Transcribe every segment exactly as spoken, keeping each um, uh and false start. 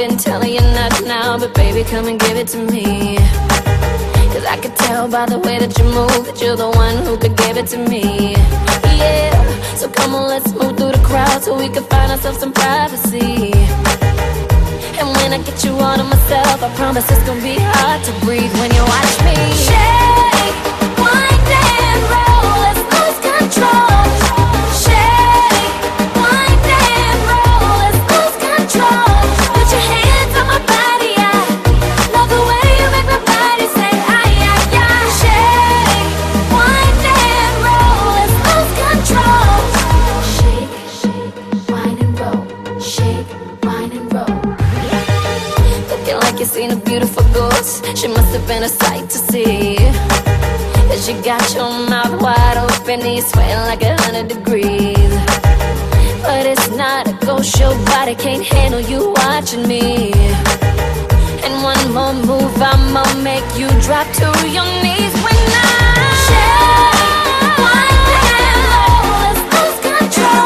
been telling you not now, but baby, come and give it to me. Cause I could tell by the way that you move that you're the one who could give it to me. Yeah, so come on, let's move through the crowd so we can find ourselves some privacy. And when I get you all to myself, I promise it's gonna be hard to breathe when you watch me shake, wind and roll, let's lose control. Shake, wind and roll, let's lose control. Put your hands on my body, I love the way you make my body say ay, ay, ay. Shake, wind and roll, let's lose control. Shake, shake, wind and roll. Shake, wind and roll. Looking like you seen a beautiful ghost. She must have been a sight to see. Cause you got your mouth wide open and you're sweating like a hundred degrees. But it's not a ghost, your body can't handle you watching me. And one more move, I'ma make you drop to your knees when I shake, wind and roll, let's lose control.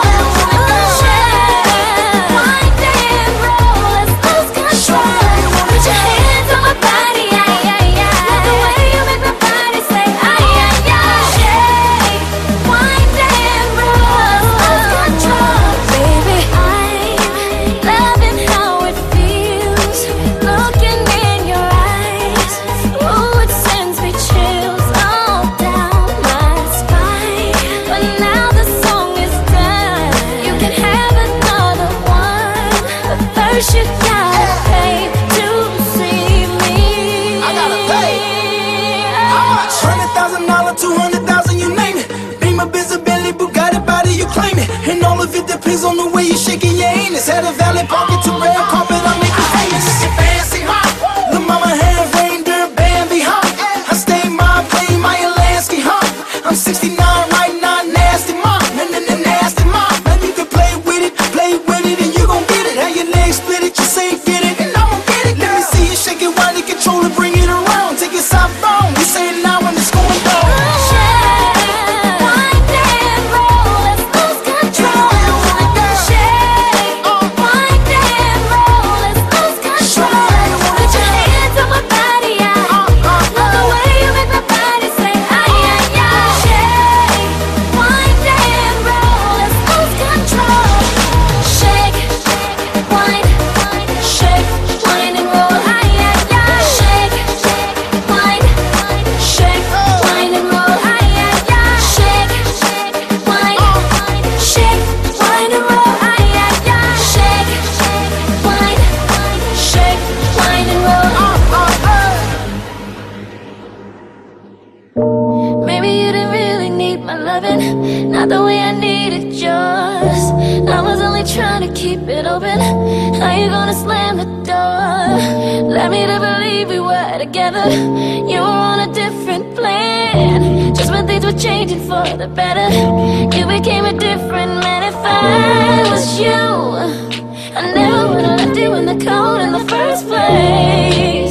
Shake, wind and roll, let's lose control. Put your hands on my body, ay, ay, ay. Love the way you make my body say ay, ay, ay. Shake, wind and roll, let's lose control. Baby, I'm loving how it feels, looking in your eyes. Ooh, it sends me chills all down my spine. But now the song is done, you can have another one, but first you gotta pay to see me. I gotta pay. How much? Hundred thousand dollar, two hundred thousand, you name it. Beamer, Benz, Bentley, Bugatti, body, you claim it. And all of it depends on the way you shaking your anus. Had a valet pocket to red carpet, I make it famous. Fancy, huh? The mama hand reindeer, Bambi, huh? I stay my plane, my Alaska, huh? I'm sixty-nine right now, nasty mom, and then the nasty mom. And you can play with it, play with it, and you gon' get it. How your legs split it, you say get it, and I'm gon' get it. Let me see you shake it, wind it, control it, bring it around. Take it southbound, you say it now when it's going down. Shake, wind and roll, let's lose control. Shake, wind and roll, let's lose control. Put your hands on my body, I love the way you make my body say ay, ay, ay. Shake, wind and roll, let's lose control. Shake, wind, shake, wind and roll, ay, ay, ay. Shake, wind, shake, wind and roll, ay, ay, ay. Shake, wind, shake, wind and roll, ay, ay, ay. Shake, wind, shake, wind and roll. Maybe you didn't really need my loving, not the way I needed yours. I was only trying to keep it open. How you gonna slam the door? Led me to believe we were together. You were on a different plan. Just when things were changing for the better, you became a different man. If I was you, I never would've left you in the cold in the first place.